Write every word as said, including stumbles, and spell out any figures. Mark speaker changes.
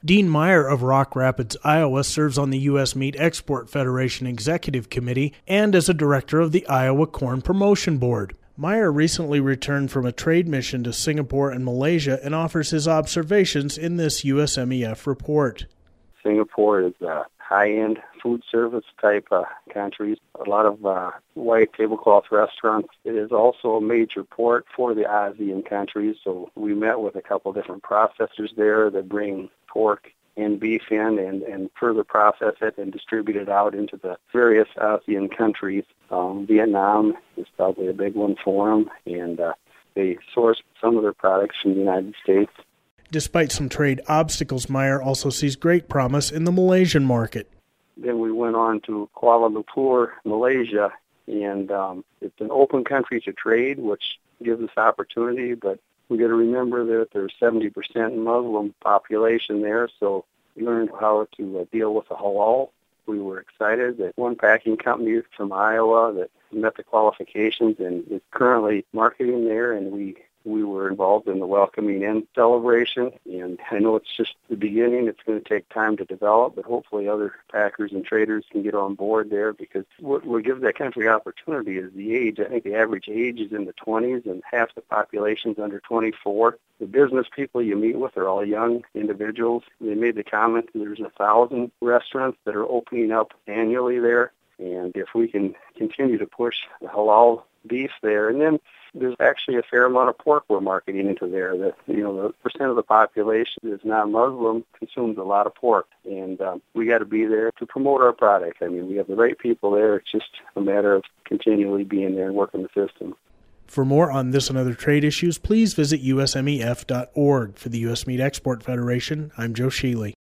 Speaker 1: Dean Meyer of Rock Rapids, Iowa, serves on the U S Meat Export Federation Executive Committee and as a director of the Iowa Corn Promotion Board. Meyer recently returned from a trade mission to Singapore and Malaysia and offers his observations in this U S M E F report.
Speaker 2: Singapore is a high-end food service type of country, a lot of uh, white tablecloth restaurants. It is also a major port for the ASEAN countries, so we met with a couple different processors there that bring pork and beef in and, and further process it and distribute it out into the various ASEAN countries. Um, Vietnam is probably a big one for them, and uh, they source some of their products from the United States.
Speaker 1: Despite some trade obstacles, Meyer also sees great promise in the Malaysian market.
Speaker 2: Then we went on to Kuala Lumpur, Malaysia, and um, it's an open country to trade, which gives us opportunity, but we got to remember that there's seventy percent Muslim population there, so we learned how to uh, deal with the halal. We were excited that one packing company from Iowa that met the qualifications and is currently marketing there, and we we were involved in the welcoming in celebration. And I know it's just the beginning. It's going to take time to develop, but hopefully other packers and traders can get on board there, because what will give that country opportunity is the age. I think the average age is in the twenties, and half the population's under twenty-four. The business people you meet with are all young individuals. They made the comment that there's a thousand restaurants that are opening up annually there. And if we can continue to push the halal beef there, and then there's actually a fair amount of pork we're marketing into there. That, you know, the percent of the population that is not Muslim consumes a lot of pork, and um, we got to be there to promote our product. I mean, we have the right people there. It's just a matter of continually being there and working the system.
Speaker 1: For more on this and other trade issues, please visit U S M E F dot org. For the U S Meat Export Federation, I'm Joe Sheely.